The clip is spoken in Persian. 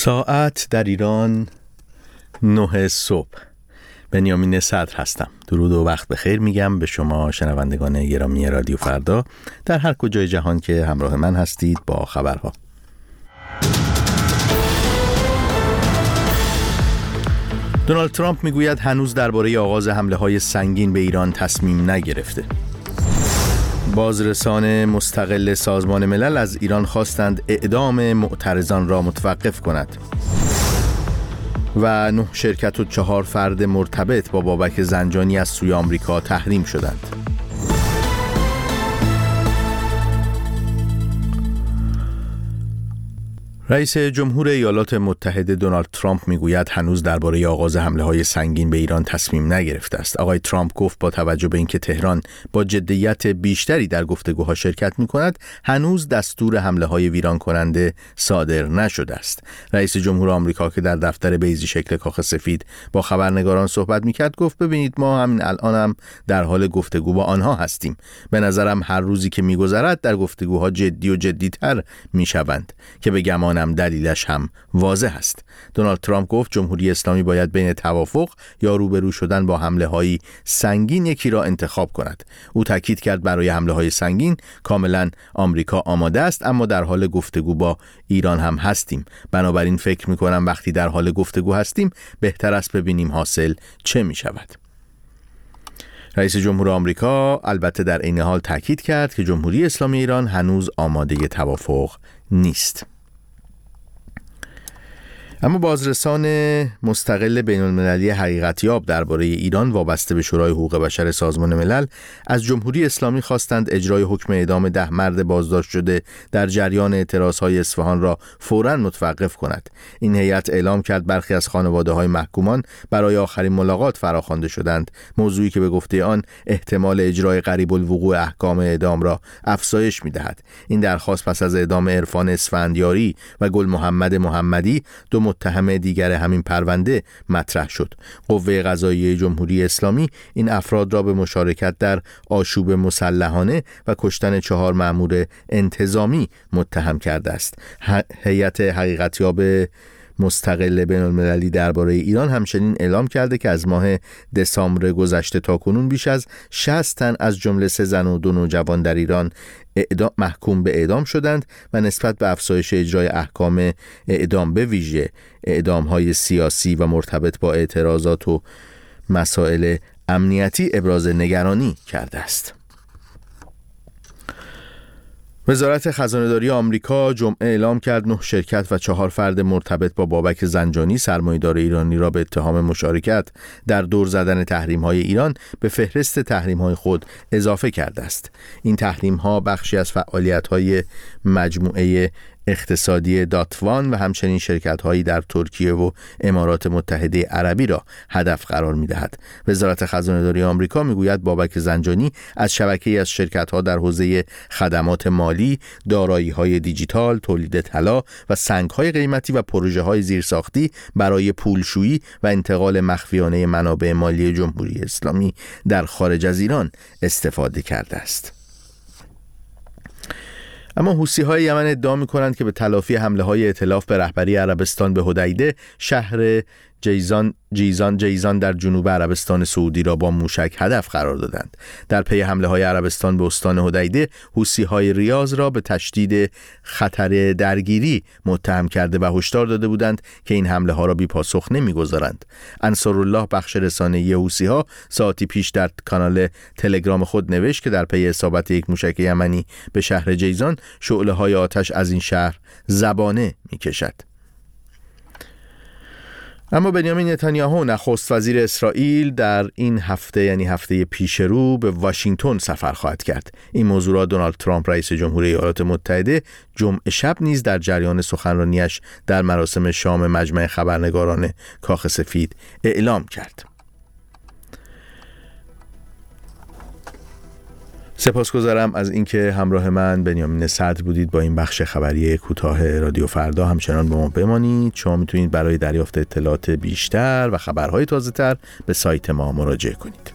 ساعت در ایران 9 صبح. بنیامین صدر هستم. درود و وقت بخیر میگم به شما شنوندگان گرامی رادیو فردا در هر کجای جهان که همراه من هستید با خبرها. دونالد ترامپ میگوید هنوز درباره آغاز حمله‌های سنگین به ایران تصمیم نگرفته. بازرسان مستقل سازمان ملل از ایران خواستند اعدام معترضان را متوقف کند. و 9 شرکت و 4 فرد مرتبط با بابک زنجانی از سوی آمریکا تحریم شدند. رئیس جمهور ایالات متحده دونالد ترامپ میگوید هنوز درباره آغاز حمله‌های سنگین به ایران تصمیم نگرفته است. آقای ترامپ گفت با توجه به اینکه تهران با جدیت بیشتری در گفتگوها شرکت می‌کند، هنوز دستور حمله‌های ویران کننده صادر نشده است. رئیس جمهور آمریکا که در دفتر بیضی شکل کاخ سفید با خبرنگاران صحبت می‌کرد گفت ببینید ما همین الان هم در حال گفتگو با آنها هستیم. به نظرم هر روزی که می‌گذرد در گفتگوها جدی و جدی‌تر می‌شوند که به گمان دلیلش هم واضح است. دونالد ترامپ گفت جمهوری اسلامی باید بین توافق یا روبرو شدن با حمله‌های سنگین یکی را انتخاب کند. او تاکید کرد برای حمله‌های سنگین کاملا آمریکا آماده است، اما در حال گفتگو با ایران هم هستیم. بنابراین فکر می‌کنم وقتی در حال گفتگو هستیم بهتر است ببینیم حاصل چه می‌شود. رئیس جمهور آمریکا البته در عین حال تاکید کرد که جمهوری اسلامی ایران هنوز آماده توافق نیست. اما بازرسان مستقل بین‌المللی حقیقتیاب درباره ایران وابسته به شورای حقوق بشر سازمان ملل از جمهوری اسلامی خواستند اجرای حکم اعدام 10 مرد بازداشت شده در جریان اعتراضهای اصفهان را فوراً متوقف کند. این هیئت اعلام کرد برخی از خانواده‌های محکومان برای آخرین ملاقات فراخوانده شدند، موضوعی که به گفته آن احتمال اجرای قریب الوقوع احکام اعدام را افزایش می‌دهد. این درخواست پس از اعدام عرفان اسفندیاری و گل محمد محمدی، دو متهم دیگر همین پرونده، مطرح شد. قوه قضاییه جمهوری اسلامی این افراد را به مشارکت در آشوب مسلحانه و کشتن 4 مأمور انتظامی متهم کرده است. هیئت حقیقتیاب مستقل بین‌المللی درباره ایران همچنین اعلام کرده که از ماه دسامبر گذشته تا کنون بیش از 60 تن از جمله 3 زن و 2 نوجوان در ایران محکوم به اعدام شدند و نسبت به افزایش اجرای احکام اعدام به ویژه اعدام‌های سیاسی و مرتبط با اعتراضات و مسائل امنیتی ابراز نگرانی کرده است. وزارت خزانه‌داری آمریکا جمعه اعلام کرد 9 شرکت و 4 فرد مرتبط با بابک زنجانی سرمایه‌دار ایرانی را به اتهام مشارکت در دور زدن تحریم‌های ایران به فهرست تحریم‌های خود اضافه کرده است. این تحریم‌ها بخشی از فعالیت‌های مجموعه اقتصادی داتوان و همچنین شرکت‌هایی در ترکیه و امارات متحده عربی را هدف قرار می‌دهد. وزارت خزانه‌داری آمریکا می‌گوید بابک زنجانی از شبکه‌ای از شرکت‌ها در حوزه خدمات مالی، دارایی‌های دیجیتال، تولید طلا و سنگ‌های قیمتی و پروژه‌های زیرساختی برای پولشویی و انتقال مخفیانه منابع مالی جمهوری اسلامی در خارج از ایران استفاده کرده است. اما حوثی‌های یمن ادعا می‌کنند که به تلافی حمله‌های ائتلاف به رهبری عربستان به حدیده، شهر جیزان در جنوب عربستان سعودی را با موشک هدف قرار دادند. در پی حمله‌های عربستان به استان حدیده، حوثی‌های ریاض را به تشدید خطر درگیری متهم کرده و هشدار داده بودند که این حمله‌ها را بی پاسخ نمی‌گذارند. انصارالله بخش رسانه‌ای حوثی‌ها ساعتی پیش در کانال تلگرام خود نوشت که در پی اصابت یک موشک یمنی به شهر جیزان، شعله‌های آتش از این شهر زبانه می‌کشد. اما بنیامین نتانیاهو نخست وزیر اسرائیل در این هفته یعنی هفته پیش رو به واشنگتن سفر خواهد کرد. این موضوع را دونالد ترامپ رئیس جمهور ایالات متحده جمعه شب نیز در جریان سخنرانیش در مراسم شام مجمع خبرنگاران کاخ سفید اعلام کرد. سپاسگزارم از اینکه همراه من بنیامین صدر بودید با این بخش خبری کوتاه رادیو فردا. همچنان با ما بمانید. شما میتونید برای دریافت اطلاعات بیشتر و خبرهای تازه‌تر به سایت ما مراجعه کنید.